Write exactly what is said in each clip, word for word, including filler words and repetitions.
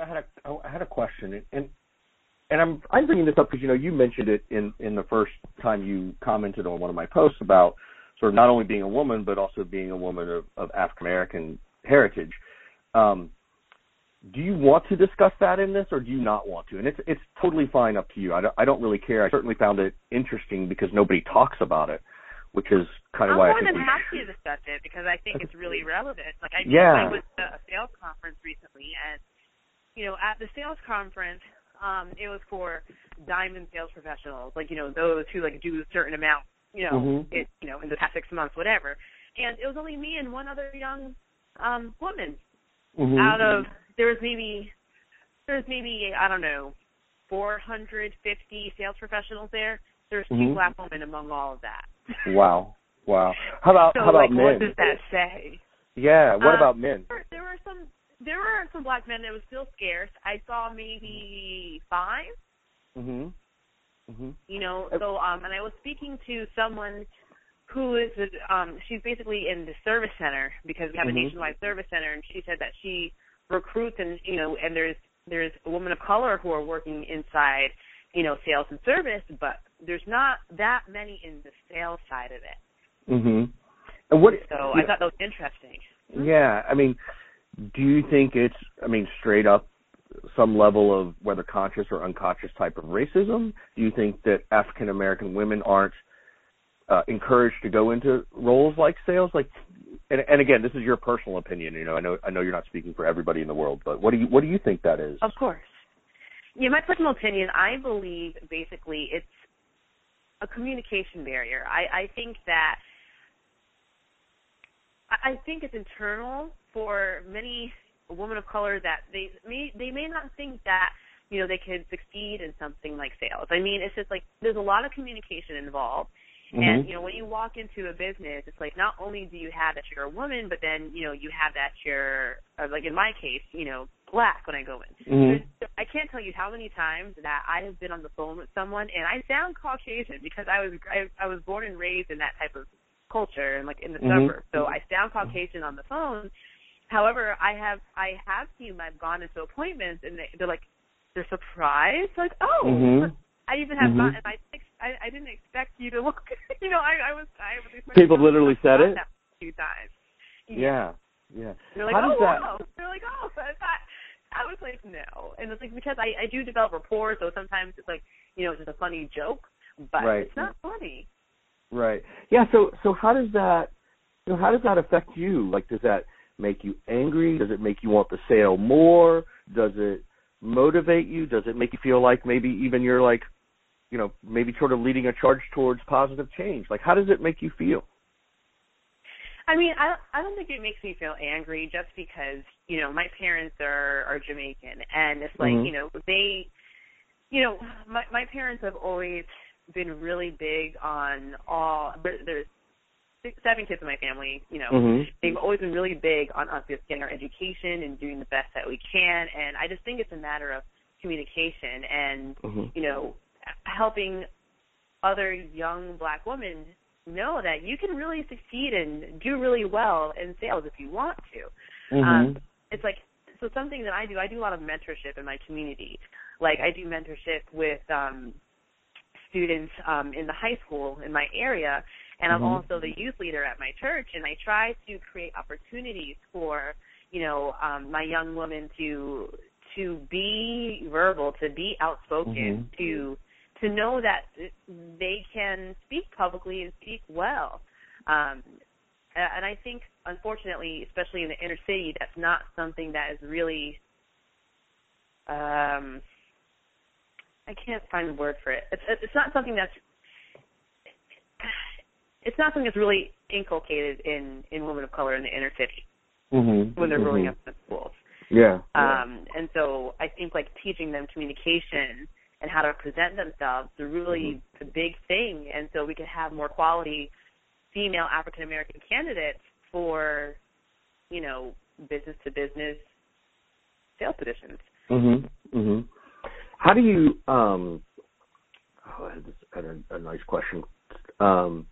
I had a I had a question, and and I'm I'm bringing this up because you know you mentioned it in in the first time you commented on one of my posts about sort of not only being a woman but also being a woman of, of African American heritage. Um, do you want to discuss that in this, or do you not want to? And it's it's totally fine, up to you. I don't, I don't really care. I certainly found it interesting because nobody talks about it, which is kind of I'm why more I think than we happy to discuss it because I think it's really relevant. Like I, yeah. I was at a sales conference recently, and you know, at the sales conference, um, it was for diamond sales professionals, like you know those who like do a certain amount, you know, mm-hmm. it, you know, in the past six months, whatever. And it was only me and one other young um, woman mm-hmm. out of there was maybe there was maybe I don't know four hundred fifty sales professionals there. There's two mm-hmm. black women among all of that. Wow, wow. How about so, how about like, men? what does that say? Yeah. What um, about men? There, there were some. There were some black men that was still scarce. I saw maybe five. Mhm. Mhm. You know, so um, and I was speaking to someone who is um, she's basically in the service center because we have mm-hmm. a nationwide service center, and she said that she recruits and you know, and there's there's a women of color who are working inside, you know, sales and service, but there's not that many in the sales side of it. Mhm. And what? So yeah. I thought that was interesting. Yeah, I mean, do you think it's, I mean, straight up some level of whether conscious or unconscious type of racism? Do you think that African American women aren't uh, encouraged to go into roles like sales? Like, and, and again, this is your personal opinion. You know, I know I know you're not speaking for everybody in the world, but what do you what do you think that is? Of course. Yeah, my personal opinion, I believe basically it's a communication barrier. I, I think that I think it's internal for many women of color that they may they may not think that, you know, they could succeed in something like sales. I mean, it's just like there's a lot of communication involved. Mm-hmm. And, you know, when you walk into a business, it's like not only do you have that you're a woman, but then, you know, you have that you're, like in my case, you know, black when I go in. Mm-hmm. I can't tell you how many times that I have been on the phone with someone and I sound Caucasian because I was I, I was born and raised in that type of culture and like in the mm-hmm. suburbs. So I sound Caucasian on the phone. However, I have I have seen I've gone into appointments and they, they're like they're surprised, like oh, mm-hmm. I even have mm-hmm. not, and I, I I didn't expect you to look. You know, I I was I was expecting people literally said it a few times. Yeah, yeah. yeah. They're like, How oh does that... wow. They're like, oh, I thought. I was like, no, and it's like because I I do develop rapport, so sometimes it's like you know it's just a funny joke, but right. it's not funny. Right. Yeah. So so how does that you know how does that affect you? Like, does that make you angry? Does it make you want the sale more? Does it motivate you? Does it make you feel like maybe even you're like, you know, maybe sort of leading a charge towards positive change? Like, how does it make you feel? I mean, I I don't think it makes me feel angry just because, you know, my parents are, are Jamaican, and it's like, mm-hmm. you know, they, you know, my my parents have always been really big on all, there's six, seven kids in my family, you know, mm-hmm. they've always been really big on us just getting our education and doing the best that we can, and I just think it's a matter of communication and, mm-hmm. you know, helping other young black women know that you can really succeed and do really well in sales if you want to. Mm-hmm. Um, it's like, so something that I do, I do a lot of mentorship in my community. Like I do mentorship with um, students um, in the high school in my area, and mm-hmm. I'm also the youth leader at my church, and I try to create opportunities for, you know, um, my young women to to be verbal, to be outspoken, mm-hmm. to to know that they can speak publicly and speak well. Um, and I think, unfortunately, especially in the inner city, that's not something that is really, um, I can't find the word for it. It's, it's not something that's, it's not something that's really inculcated in, in women of color in the inner city mm-hmm. when they're mm-hmm. growing up in schools. Yeah. Um, yeah. And so I think, like, teaching them communication and how to present themselves is really mm-hmm. a big thing. And so we can have more quality female African-American candidates for, you know, business-to-business sales positions. Mm-hmm. Mm-hmm. How do you, um, oh, I had a, a nice question. Um,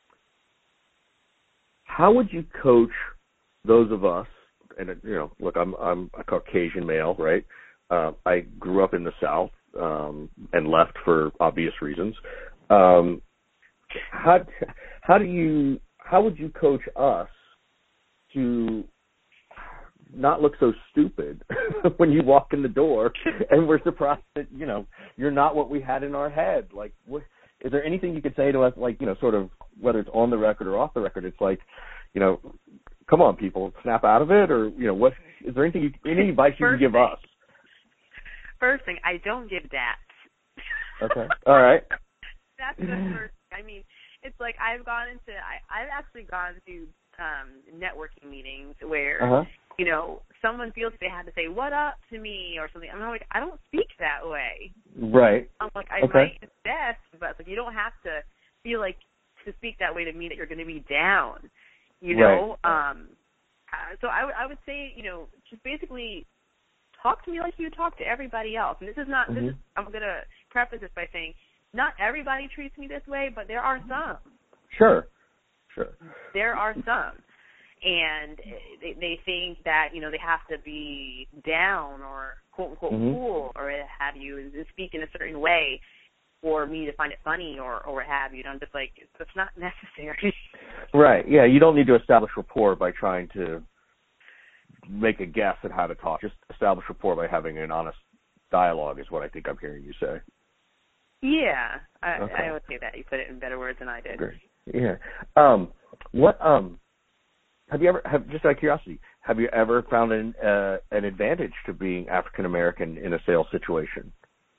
how would you coach those of us, and, you know, look, I'm I'm a Caucasian male, right? Uh, I grew up in the South um, and left for obvious reasons. Um, how how do you how would you coach us to not look so stupid when you walk in the door and we're surprised that, you know, you're not what we had in our head? Like, what, is there anything you could say to us, like, you know, sort of, whether it's on the record or off the record, it's like, you know, come on, people, snap out of it, or, you know, what, is there anything, you, any advice you can give us? First thing, I don't give daps. Okay, all right. That's the first thing. I mean, it's like I've gone into, I, I've actually gone to um, networking meetings where, uh-huh. you know, someone feels they had to say, what up to me or something. I'm like, I don't speak that way. Right. I'm like, I okay. might it's best, but like, you don't have to feel like to speak that way to mean that you're going to be down, you know? Right. Um, uh, so I, w- I would say, you know, just basically talk to me like you talk to everybody else. And this is not, mm-hmm. this is, I'm going to preface this by saying, not everybody treats me this way, but there are some. Sure. Sure. There are some. And they, they think that, you know, they have to be down or quote unquote mm-hmm. cool or have you and speak in a certain way for me to find it funny or, or what have you. And I'm just like, it's not necessary. Right. Yeah. You don't need to establish rapport by trying to make a guess at how to talk. Just establish rapport by having an honest dialogue is what I think I'm hearing you say. Yeah. I, okay. I would say that. You put it in better words than I did. Great. Yeah. Um, what, um, Have you ever, have, just out of curiosity, have you ever found an uh, an advantage to being African American in a sales situation?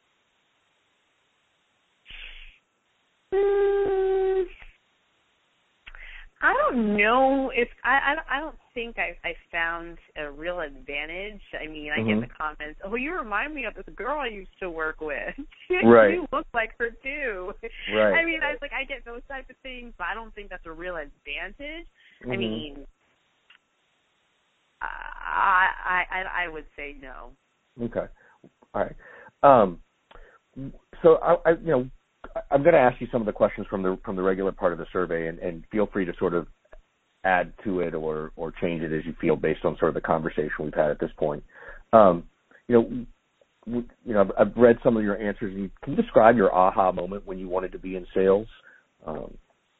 Mm, I don't know if I. I, I don't think I, I found a real advantage. I mean, I mm-hmm. get the comments. Oh, you remind me of this girl I used to work with. Right. You look like her too. Right. I mean, I was like, I get those types of things, but I don't think that's a real advantage. Mm-hmm. I mean. I, I I would say no. Okay, all right. Um, so I, I you know I'm going to ask you some of the questions from the from the regular part of the survey, and, and feel free to sort of add to it or or change it as you feel based on sort of the conversation we've had at this point. Um, you know, you know I've read some of your answers. Can you describe your aha moment when you wanted to be in sales? Um,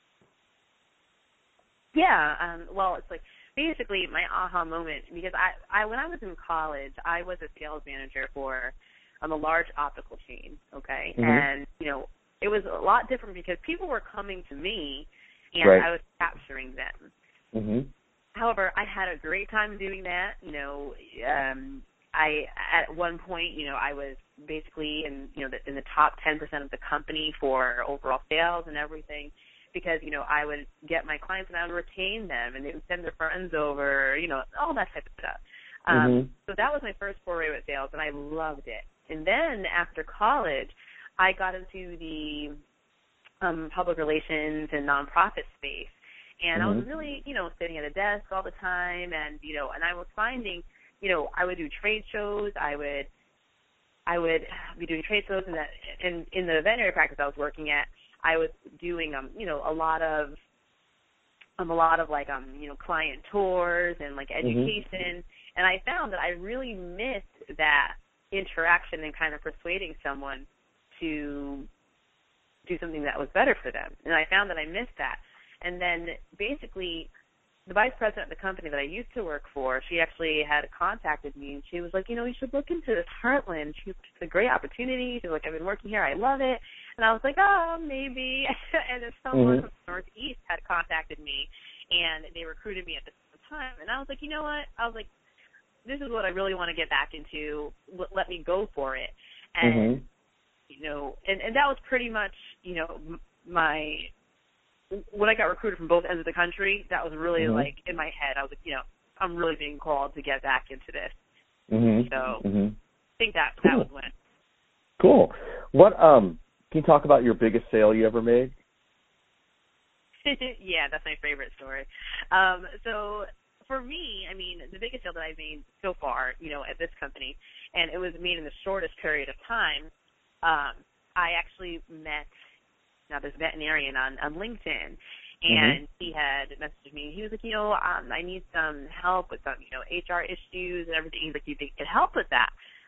yeah. Um, well, it's like. Basically, my aha moment, because I, I, when I was in college, I was a sales manager for um, a large optical chain, okay? Mm-hmm. And, you know, it was a lot different because people were coming to me, and right. I was capturing them. Mm-hmm. However, I had a great time doing that. You know, um, I at one point, you know, I was basically in, you know, the, in the top ten percent of the company for overall sales and everything. Because, you know, I would get my clients and I would retain them and they would send their friends over, you know, all that type of stuff. Um, mm-hmm. So that was my first foray with sales, and I loved it. And then after college, I got into the um, public relations and nonprofit space. And mm-hmm. I was really, you know, sitting at a desk all the time and, you know, and I was finding, you know, I would do trade shows. I would I would be doing trade shows, and that, and in the veterinary practice I was working at, I was doing, um, you know, a lot of, um, a lot of like, um, you know, client tours and like education, mm-hmm. and I found that I really missed that interaction and kind of persuading someone to do something that was better for them, and I found that I missed that, and then basically the vice president of the company that I used to work for, she actually had contacted me, and she was like, you know, you should look into this Heartland. She's it's a great opportunity. She's like, I've been working here. I love it. And I was like, oh, maybe. And then someone mm-hmm. from the Northeast had contacted me, and they recruited me at the same time. And I was like, you know what? I was like, this is what I really want to get back into. Let me go for it. And, mm-hmm. you know, and, and that was pretty much, you know, my – when I got recruited from both ends of the country, that was really mm-hmm. like in my head. I was like, you know, I'm really being called to get back into this. Mm-hmm. So mm-hmm. I think that cool. that was when. Cool. What um? Can you talk about your biggest sale you ever made? Yeah, that's my favorite story. Um, so for me, I mean, the biggest sale that I've made so far, you know, at this company, and it was made in the shortest period of time. Um, I actually met. Now, there's a veterinarian on, on LinkedIn, and mm-hmm. he had messaged me. He was like, you know, um, I need some help with some, you know, H R issues and everything. He's like, you think you could help with that? I was like,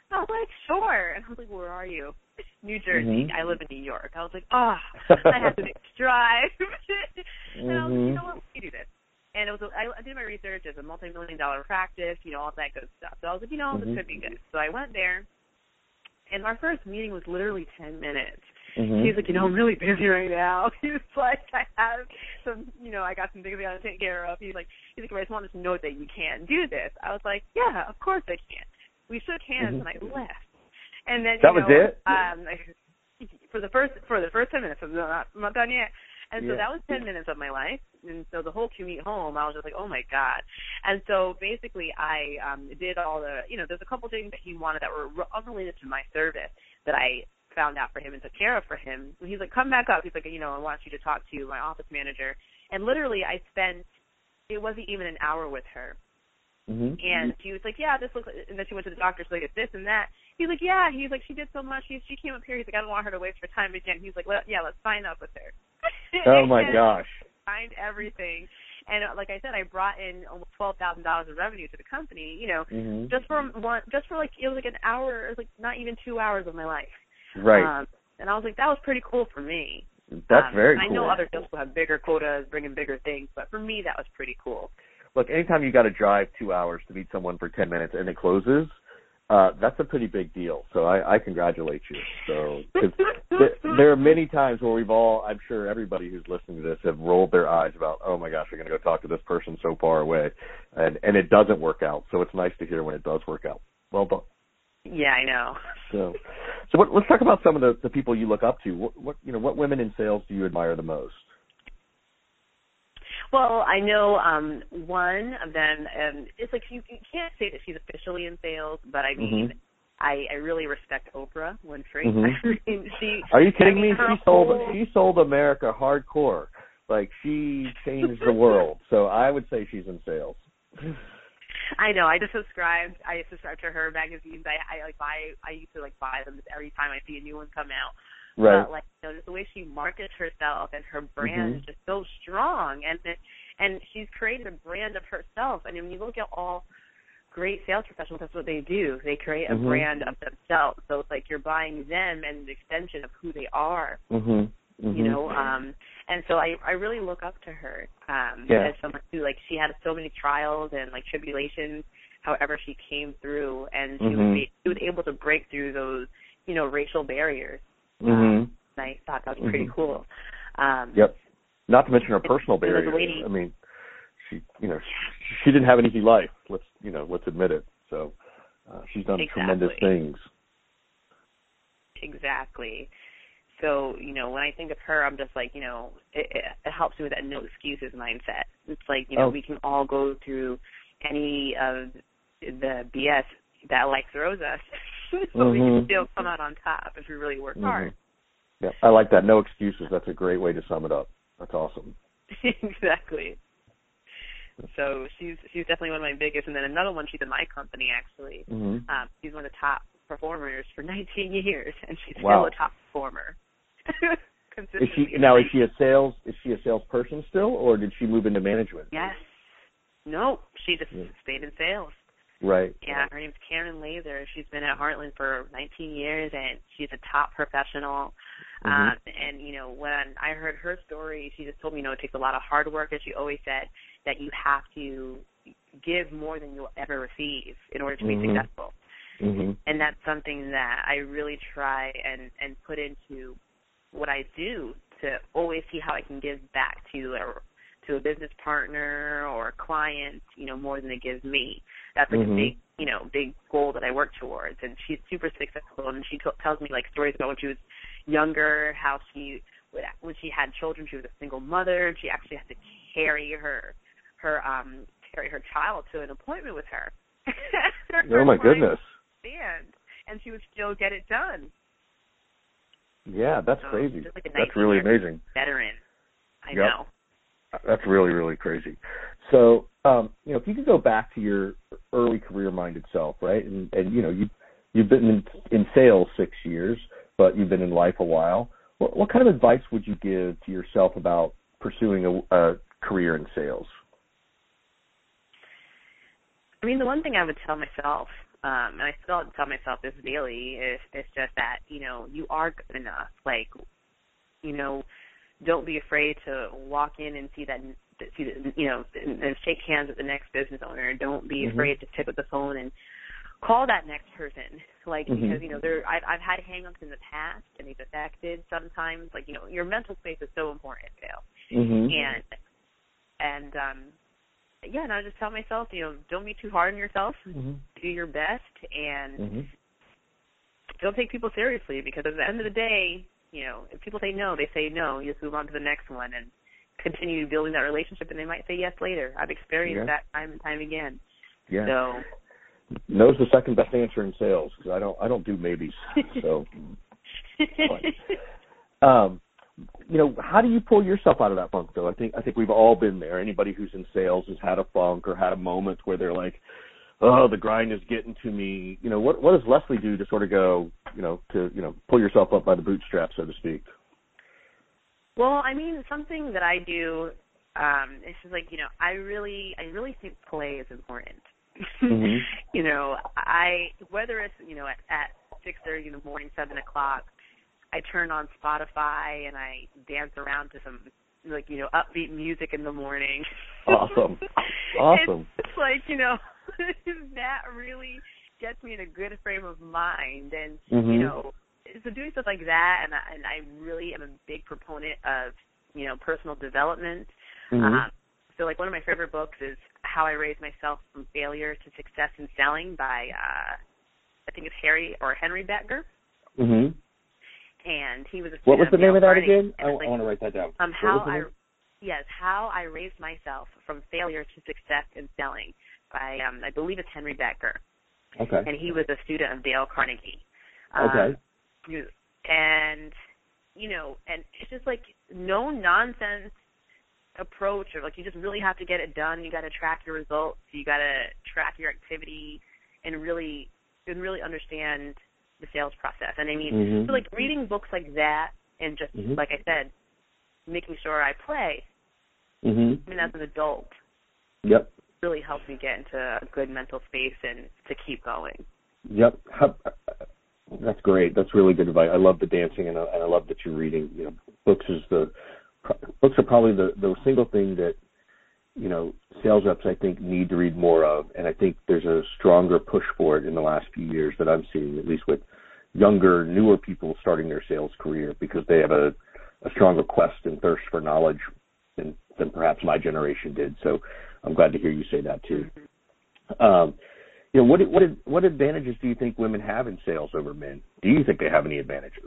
like, sure. And I was like, where are you? New Jersey. Mm-hmm. I live in New York. I was like, oh, I have to make this drive. And I was like, you know what, we do this. And it was, a, I did my research as a multi-million dollar practice, you know, all that good stuff. So I was like, you know, mm-hmm. this could be good. So I went there, and our first meeting was literally ten minutes. Mm-hmm. He's like, you know, I'm really busy right now. He was like, I have some, you know, I got some things I got to take care of. He's like, he's like, I just wanted to know that you can do this. I was like, yeah, of course I can. We shook hands, mm-hmm. and I left. And then, that you was know, it? um, for the first for the first ten minutes, I'm not, I'm not done yet. And so yeah. that was ten minutes of my life. And so the whole commute home, I was just like, oh, my God. And so basically I um, did all the, you know, there's a couple things that he wanted that were unrelated to my service that I found out for him and took care of for him. And he's like, come back up. He's like, you know, I want you to talk to my office manager. And literally I spent, it wasn't even an hour with her. Mm-hmm. And she was like, yeah, this looks like, and then she went to the doctor, she's like, it's this and that. He's like, yeah, he's like, she did so much. She, she came up here. He's like, I don't want her to waste her time again. He's like, well, yeah, let's sign up with her. Oh, my gosh. Signed everything. And like I said, I brought in almost twelve thousand dollars of revenue to the company, you know, mm-hmm. just for one, just for like, it was like an hour, it was like not even two hours of my life. Right. Um, and I was like, that was pretty cool for me. That's um, very I cool. know other people have bigger quotas, bringing bigger things, but for me, that was pretty cool. Look, anytime you got to drive two hours to meet someone for ten minutes and it closes, uh, that's a pretty big deal. So I, I congratulate you. So 'cause th- there are many times where we've all, I'm sure everybody who's listening to this have rolled their eyes about, oh my gosh, we're going to go talk to this person so far away, and and it doesn't work out. So it's nice to hear when it does work out. Well done. Yeah, I know. So, so what, let's talk about some of the, the people you look up to. What, what you know, what women in sales do you admire the most? Well, I know um, one of them, um, it's like you, you can't say that she's officially in sales, but I mean, mm-hmm. I, I really respect Oprah Winfrey. Mm-hmm. I mean, she, Are you kidding I mean, me? She whole... sold she sold America hardcore. Like, she changed the world. So I would say she's in sales. I know. I just subscribed. I subscribed to her magazines. I, I like buy. I used to like buy them every time I see a new one come out. Right. But like, you know, just the way she markets herself and her brand mm-hmm. is just so strong, and and she's created a brand of herself. And when you look at all great sales professionals, that's what they do. They create a mm-hmm. brand of themselves. So it's like you're buying them and an extension of who they are. Mm-hmm. Mm-hmm. You know, um, and so I, I really look up to her um, yeah. as someone who, like, she had so many trials and, like, tribulations, however she came through, and she, mm-hmm. was, she was able to break through those, you know, racial barriers. Mm-hmm. Um, and I thought that was pretty mm-hmm. cool. Um, yep. Not to mention her personal barriers. Lady, I mean, she, you know, she, she didn't have an easy life. Let's, you know, let's admit it. So uh, she's done exactly. tremendous things. Exactly. So, you know, when I think of her, I'm just like, you know, it, it, it helps me with that no excuses mindset. It's like, you know, oh. we can all go through any of the B S that life throws us, so mm-hmm. we can still come out on top if we really work mm-hmm. hard. Yeah, I like that. No excuses. That's a great way to sum it up. That's awesome. Exactly. So she's she's definitely one of my biggest. And then another one, she's in my company, actually. Mm-hmm. Um, she's one of the top performers for nineteen years, and she's wow. still a top performer. Is she now? Is she a sales? Is she a salesperson still, or did she move into management? Yes. No, she just yeah. stayed in sales. Right. Yeah, her name's Karen Laser. She's been at Heartland for nineteen years, and she's a top professional. Mm-hmm. Um, and you know, when I heard her story, she just told me, you know, it takes a lot of hard work, as she always said, that you have to give more than you'll ever receive in order to be mm-hmm. successful. Mm-hmm. And that's something that I really try and and put into what I do, to always see how I can give back to a, to a business partner or a client, you know, more than it gives me. That's like mm-hmm. a big, you know, big goal that I work towards. And she's super successful, and she t- tells me, like, stories about when she was younger, how she, would, when she had children, she was a single mother, and she actually had to carry her, her, um, carry her child to an appointment with her. her oh, my goodness. Band, and she would still get it done. Yeah, that's so, crazy. Like that's really amazing. Veteran. I yep. know. That's really, really crazy. So, um, you know, if you could go back to your early career-minded self, right? And, and you know, you, you've been in, in sales six years, but you've been in life a while. What, what kind of advice would you give to yourself about pursuing a, a career in sales? I mean, the one thing I would tell myself um, and I still tell myself this daily, it's, it's just that, you know, you are good enough. Like, you know, don't be afraid to walk in and see that, see the, you know, and, and shake hands with the next business owner. Don't be mm-hmm. afraid to pick up the phone and call that next person. Like, mm-hmm. because, you know, there, I've, I've had hang-ups in the past, and they've affected sometimes. Like, you know, your mental space is so important, Dale. Mm-hmm. And, and, um, yeah, and I just tell myself, you know, don't be too hard on yourself. Mm-hmm. Do your best, and mm-hmm. don't take people seriously, because at the end of the day, you know, if people say no, they say no. You just move on to the next one and continue building that relationship, and they might say yes later. I've experienced yeah. that time and time again. Yeah. So no's the second best answer in sales, because I don't I don't do maybes. So, um, you know, how do you pull yourself out of that funk, though? I think I think we've all been there. Anybody who's in sales has had a funk or had a moment where they're like, oh, the grind is getting to me. You know, what what does Leslie do to sort of go, you know, to, you know, pull yourself up by the bootstraps, so to speak? Well, I mean, something that I do, um, it's just like, you know, I really, I really think play is important. Mm-hmm. You know, I, whether it's, you know, at, at six thirty in the morning, seven o'clock, I turn on Spotify and I dance around to some, like, you know, upbeat music in the morning. Awesome. Awesome. It's like, you know, that really gets me in a good frame of mind. And, mm-hmm. you know, so doing stuff like that, and I, and I really am a big proponent of, you know, personal development. Mm-hmm. Um, so, like, one of my favorite books is How I Raised Myself from Failure to Success in Selling by, uh, I think it's Harry or Henry Bettger. Mm-hmm. And he was a student What was the of name of that Carnegie. again? I, like, I want to write that down. Um, how I, yes, How I Raised Myself from Failure to Success in Selling by, um, I believe it's Henry Bettger. Okay. And he was a student of Dale Carnegie. Okay. Um, and, you know, and it's just like no nonsense approach, or like you just really have to get it done. You got to track your results. You got to track your activity, and really, and really understand the sales process. And I mean, mm-hmm. so like reading books like that, and just mm-hmm. like I said, making sure I play. Mm-hmm. I mean, as an adult, yep, really helps me get into a good mental space and to keep going. Yep. How, that's great. That's really good advice. I love the dancing, and I, and I love that you're reading. You know, books is the books are probably the, the single thing that, you know, sales reps, I think, need to read more of, and I think there's a stronger push for it in the last few years that I'm seeing, at least with younger, newer people starting their sales career, because they have a, a stronger quest and thirst for knowledge than, than perhaps my generation did. So I'm glad to hear you say that too. Mm-hmm. Um, you know, what what what advantages do you think women have in sales over men? Do you think they have any advantages?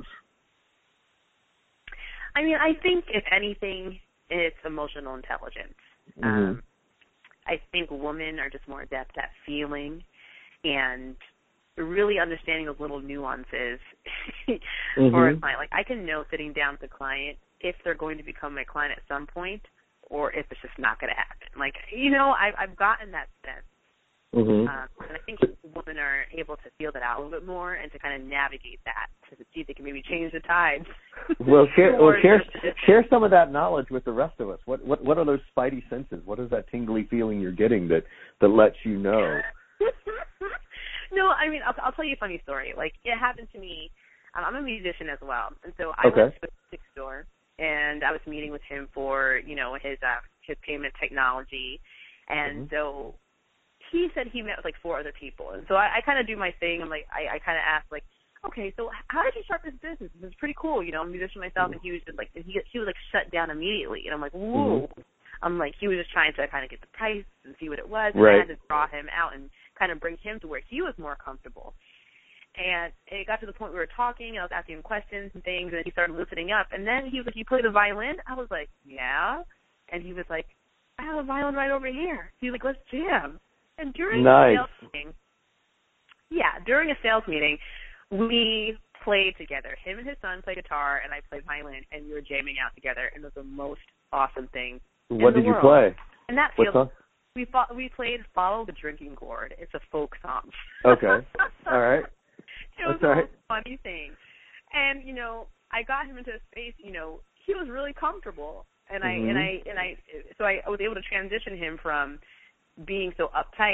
I mean, I think if anything, it's emotional intelligence. Mm-hmm. Um, I think women are just more adept at feeling and really understanding those little nuances mm-hmm. for a client. Like, I can know sitting down with a client if they're going to become my client at some point, or if it's just not going to happen. Like, you know, I've, I've gotten that sense. Mm-hmm. Um, and I think women are able to feel that out a little bit more and to kind of navigate that to see if they can maybe change the tides. Well, share, well, share, share some of that knowledge with the rest of us. What, what, what are those spidey senses? What is that tingly feeling you're getting that, that lets you know? No, I mean, I'll, I'll tell you a funny story. Like, it happened to me. Um, I'm a musician as well, and so I okay. went to a music store, and I was meeting with him for, you know, his uh, his payment technology, and mm-hmm. so he said he met with like four other people, and so I, I kind of do my thing. I'm like, I, I kind of asked like, okay, so how did you start this business? This is pretty cool, you know. I'm a musician myself, mm-hmm. and he was just like, he he was like shut down immediately, and I'm like, whoa. Mm-hmm. I'm like, he was just trying to kind of get the price and see what it was, and right. I had to draw him out and kind of bring him to where he was more comfortable. And it got to the point we were talking, and I was asking him questions and things, and he started loosening up. And then he was like, you play the violin? I was like, yeah. And he was like, I have a violin right over here. He's like, let's jam. And during nice. a sales meeting, yeah, during a sales meeting, we played together. Him and his son played guitar, and I played violin, and we were jamming out together, and it was the most awesome thing. What did you world. play? And that what feels, we fought, we played Follow the Drinking Gourd. It's a folk song. Okay. All right. It was That's a right. funny thing. And, you know, I got him into a space, you know, he was really comfortable. And I, mm-hmm. and I, and I, so I, I was able to transition him from being so uptight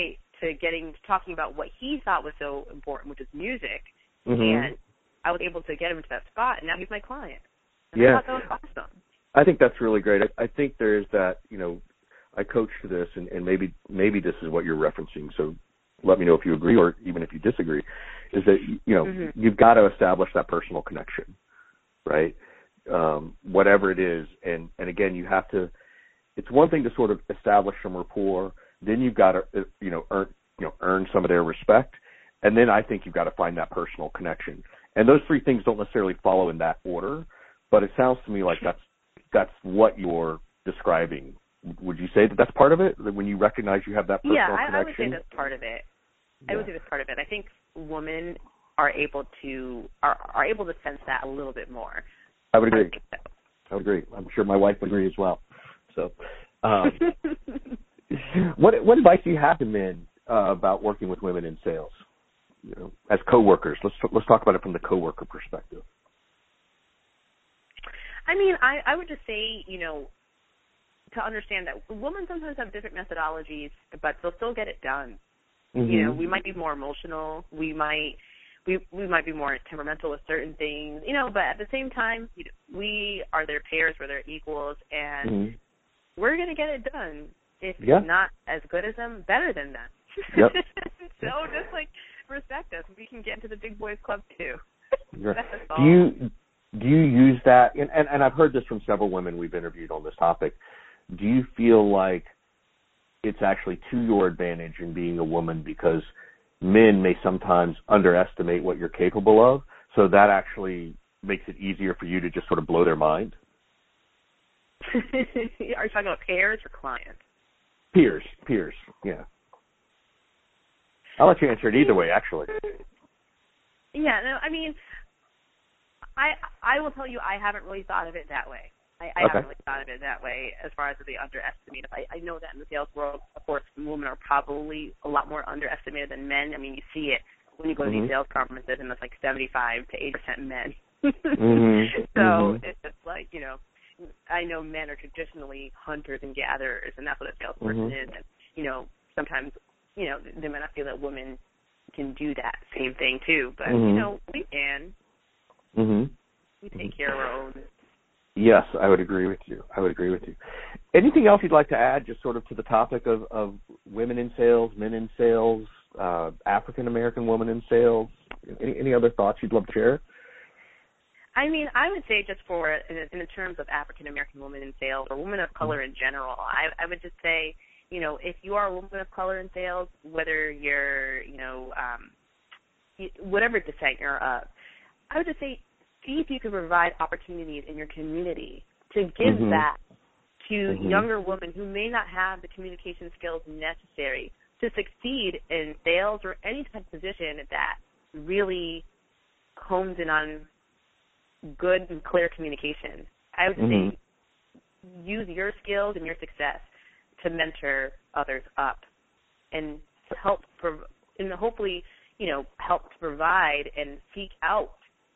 to getting talking about what he thought was so important, which is music, mm-hmm. and I was able to get him into that spot, and now he's my client. And yeah. I thought that was awesome. I think that's really great. I, I think there is that, you know, I coach to this, and, and maybe maybe this is what you're referencing, so let me know if you agree or even if you disagree, is that, you know, mm-hmm. you've got to establish that personal connection, right? Um, whatever it is. And, and again, you have to, it's one thing to sort of establish some rapport. Then you've got to, you know, earn, you know, earn some of their respect. And then I think you've got to find that personal connection. And those three things don't necessarily follow in that order, but it sounds to me like that's, that's what you're describing. Would you say that that's part of it? That when you recognize you have that personal yeah, I, connection? I would say that's part of it. I Yeah. would say that's part of it. I think women are able to are, are able to sense that a little bit more. I would agree. I, so. I would agree. I'm sure my wife would agree as well. So, um, what what advice do you have to men uh, about working with women in sales? You know, as coworkers, let's let's talk about it from the coworker perspective. I mean, I, I would just say, you know, to understand that women sometimes have different methodologies, but they'll still get it done. Mm-hmm. You know, we might be more emotional. We might we we might be more temperamental with certain things. You know, but at the same time, you know, we are their peers, we're their equals, and mm-hmm. we're gonna get it done. If yeah. not as good as them, better than them. Yep. So just like respect us. We can get into the big boys club too. Right. Do you do you use that? And, and and I've heard this from several women we've interviewed on this topic. Do you feel like it's actually to your advantage in being a woman because men may sometimes underestimate what you're capable of, so that actually makes it easier for you to just sort of blow their mind? Are you talking about peers or clients? Peers, peers, yeah. I'll let you answer it either way, actually. Yeah, no, I mean, I I will tell you I haven't really thought of it that way. I, I okay. haven't really thought of it that way as far as the underestimated. I, I know that in the sales world, of course, women are probably a lot more underestimated than men. I mean, you see it when you go mm-hmm. to these sales conferences, and it's like seventy-five to eighty percent men. mm-hmm. So mm-hmm. it's just like, you know, I know men are traditionally hunters and gatherers, and that's what a salesperson mm-hmm. is. And, you know, sometimes, you know, they might not feel that women can do that same thing too, but, mm-hmm. you know, we can. Mm-hmm. We take care of our own. Yes, I would agree with you. I would agree with you. Anything else you'd like to add, just sort of to the topic of, of women in sales, men in sales, uh, African-American women in sales? Any, any other thoughts you'd love to share? I mean, I would say just for, in, in terms of African-American women in sales or women of color in general, I, I would just say, you know, if you are a woman of color in sales, whether you're, you know, um, whatever descent you're of, I would just say, see if you can provide opportunities in your community to give mm-hmm. that to mm-hmm. younger women who may not have the communication skills necessary to succeed in sales or any type of position that really hones in on good and clear communication. I would mm-hmm. say use your skills and your success to mentor others up and help, prov- and hopefully, you know, help to provide and seek out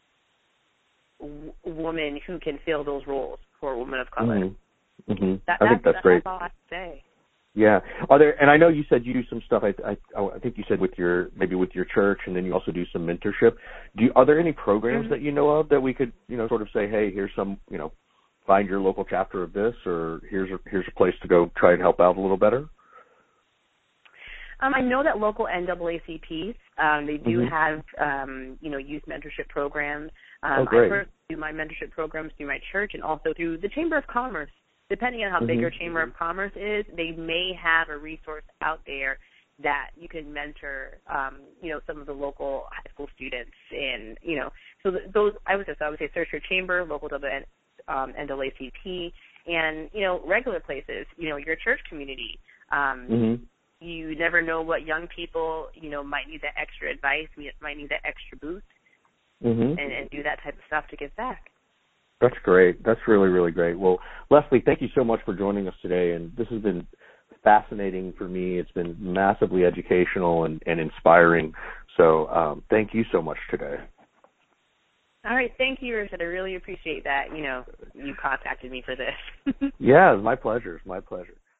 w- women who can fill those roles for a woman of color. Mm-hmm. Mm-hmm. That, I think that's, that's great. That's all I have to say. Yeah. Are there? And I know you said you do some stuff. I, I, I think you said with your maybe with your church, and then you also do some mentorship. Do you, are there any programs mm-hmm. that you know of that we could, you know, sort of say, hey, here's some, you know, find your local chapter of this, or here's a, here's a place to go try and help out a little better? Um, I know that local N double A C Ps, um, they do mm-hmm. have, um, you know, youth mentorship programs. Um, oh, great. I first do my mentorship programs through my church and also through the Chamber of Commerce. Depending on how mm-hmm. big your Chamber of Commerce is, they may have a resource out there that you can mentor, um, you know, some of the local high school students. And, you know, so th- those, I would say, so I would say search your chamber, local N double A C P, and, you know, regular places, you know, your church community. Um, mm-hmm. You never know what young people, you know, might need that extra advice, might need that extra boost, mm-hmm. and, and do that type of stuff to give back. That's great. That's really, really great. Well, Leslie, thank you so much for joining us today, and this has been fascinating for me. It's been massively educational and, and inspiring, so um, thank you so much today. All right. Thank you, Richard. I really appreciate that, you know, you contacted me for this. Yeah, it's my pleasure. It's my pleasure.